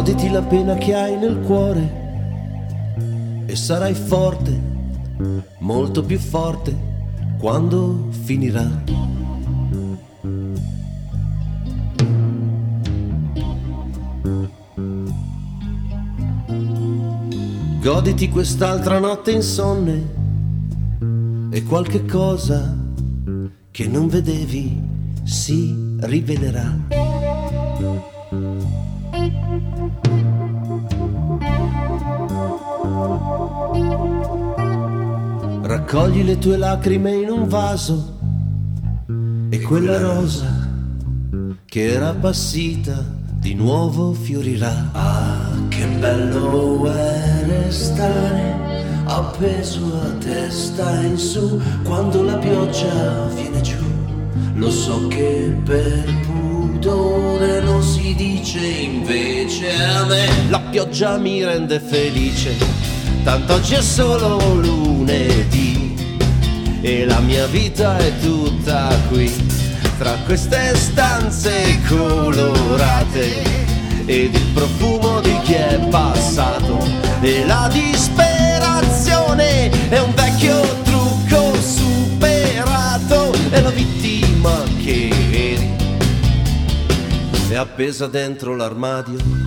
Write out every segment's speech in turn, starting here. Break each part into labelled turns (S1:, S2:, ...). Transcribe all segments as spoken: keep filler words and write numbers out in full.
S1: Goditi la pena che hai nel cuore e sarai forte, molto più forte quando finirà. Goditi quest'altra notte insonne e qualche cosa che non vedevi si rivelerà. Raccogli le tue lacrime in un vaso e quella rosa che era appassita di nuovo fiorirà. Ah, che bello è restare appeso a testa in su quando la pioggia viene giù. Lo so che per pudore non si dice, invece a me la pioggia mi rende felice. Tanto oggi è solo lunedì e la mia vita è tutta qui, tra queste stanze colorate ed il profumo di chi è passato. E la disperazione è un vecchio trucco superato e la vittima che eri è appesa dentro l'armadio.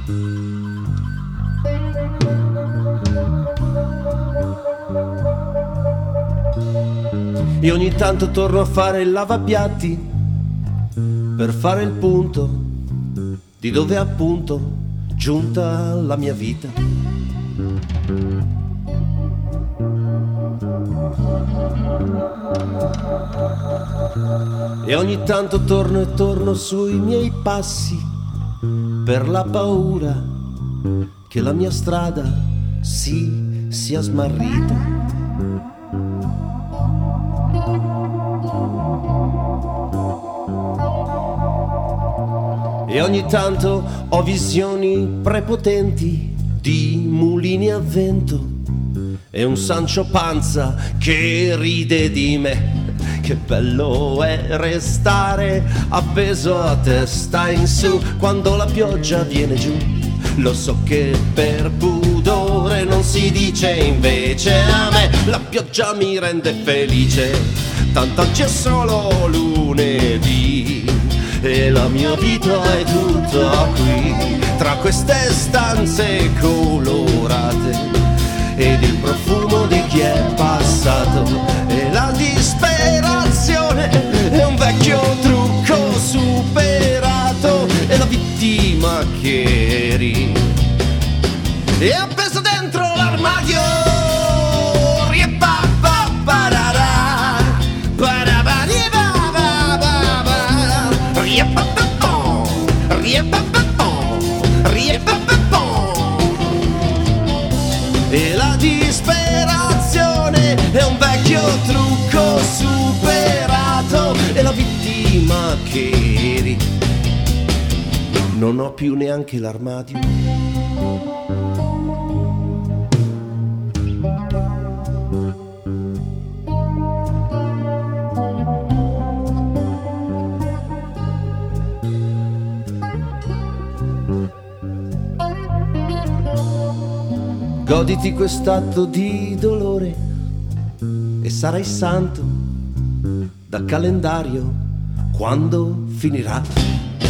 S1: E ogni tanto torno a fare il lavapiatti per fare il punto di dove è appunto giunta la mia vita. E ogni tanto torno e torno sui miei passi per la paura che la mia strada si sia smarrita. E ogni tanto ho visioni prepotenti di mulini a vento e un Sancio Panza che ride di me. Che bello è restare appeso a testa in su quando la pioggia viene giù. Lo so che per pudore non si dice, invece a me la pioggia mi rende felice. Tanto oggi è solo lunedì e la mia vita è tutta qui, tra queste stanze colorate ed il profumo di chi è passato. E la disperazione è un vecchio trucco superato e la vittima che eri è appesa dentro l'armadio. E la disperazione è un vecchio trucco superato e la vittima che eri non ho più neanche l'armadio. Goditi quest'atto di dolore e sarai santo da calendario quando finirà.